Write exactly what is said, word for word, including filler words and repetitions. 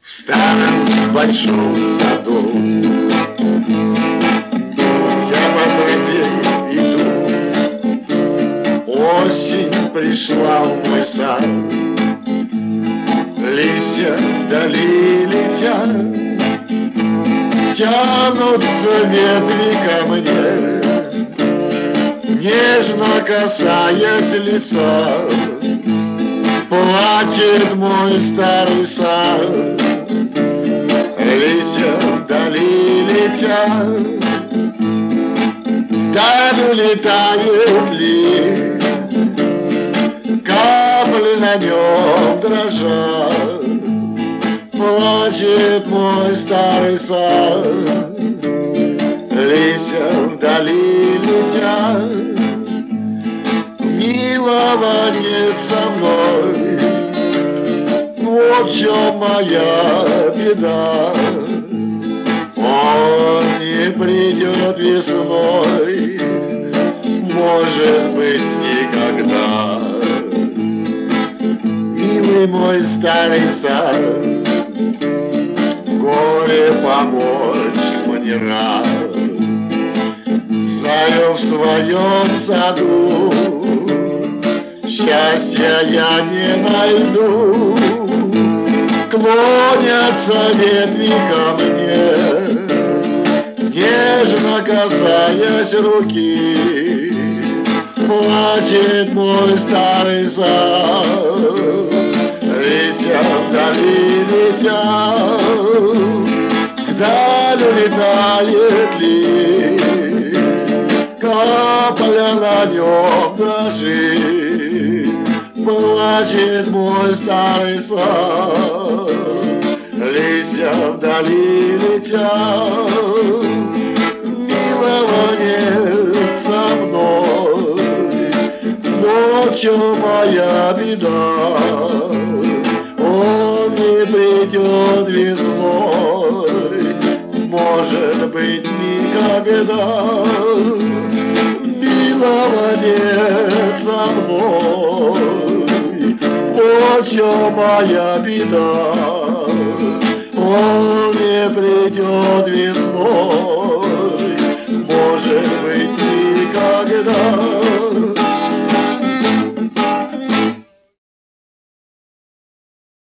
В старом большом саду я по тропе иду. Осень пришла в мой сад, листья вдали летят, тянутся ветви ко мне, нежно касаясь лица. Плачет мой старый сад, листья вдали летят, вдаль улетает лист, капли на нем дрожат. Плачет мой старый сад, листья вдали летят, милого нет со мной. Вот в чем моя беда, он не придет весной, может быть, никогда. Милый мой старый сад, в горе помочь мне рад. Знаю, в своем саду счастья я не найду. Клонятся ветви ко мне, нежно касаясь руки. Плачет мой старый сад, листья вдали летят, вдаль улетает лист, капля на нем дрожит. Плачет мой старый сад, листья вдали летят, милого нет со мной. Вот в чем моя беда, он не придет весной, может быть, никогда. Милого нет со мной, вот в чем моя беда, он не придет весной, может быть, никогда.